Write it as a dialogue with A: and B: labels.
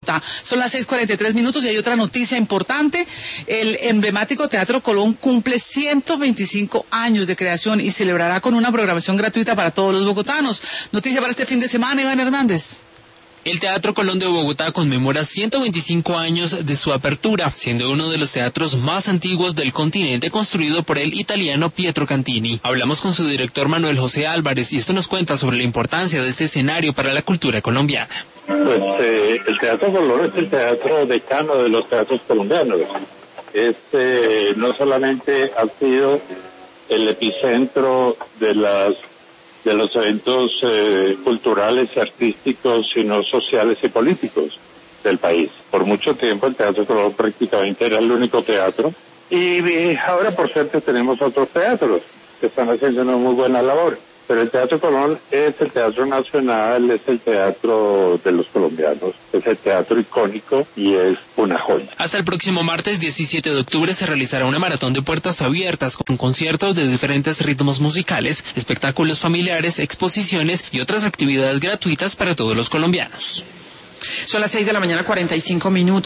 A: Son las 6:43 y hay otra noticia importante. El emblemático Teatro Colón cumple 125 años de creación y celebrará con una programación gratuita para todos los bogotanos. Noticia para este fin de semana, Iván Hernández.
B: El Teatro Colón de Bogotá conmemora 125 años de su apertura, siendo uno de los teatros más antiguos del continente, construido por el italiano Pietro Cantini. Hablamos con su director Manuel José Álvarez y esto nos cuenta sobre la importancia de este escenario para la cultura colombiana.
C: Pues el Teatro Colón es el teatro decano de los teatros colombianos. No solamente ha sido el epicentro de los eventos culturales y artísticos, sino sociales y políticos del país. Por mucho tiempo el Teatro Colón prácticamente era el único teatro y ahora por suerte tenemos otros teatros que están haciendo una muy buena labor. Pero el Teatro Colón es el teatro nacional, es el teatro de los colombianos, es el teatro icónico y es una joya.
B: Hasta el próximo martes 17 de octubre se realizará una maratón de puertas abiertas con conciertos de diferentes ritmos musicales, espectáculos familiares, exposiciones y otras actividades gratuitas para todos los colombianos.
A: Son las 6:45 a.m.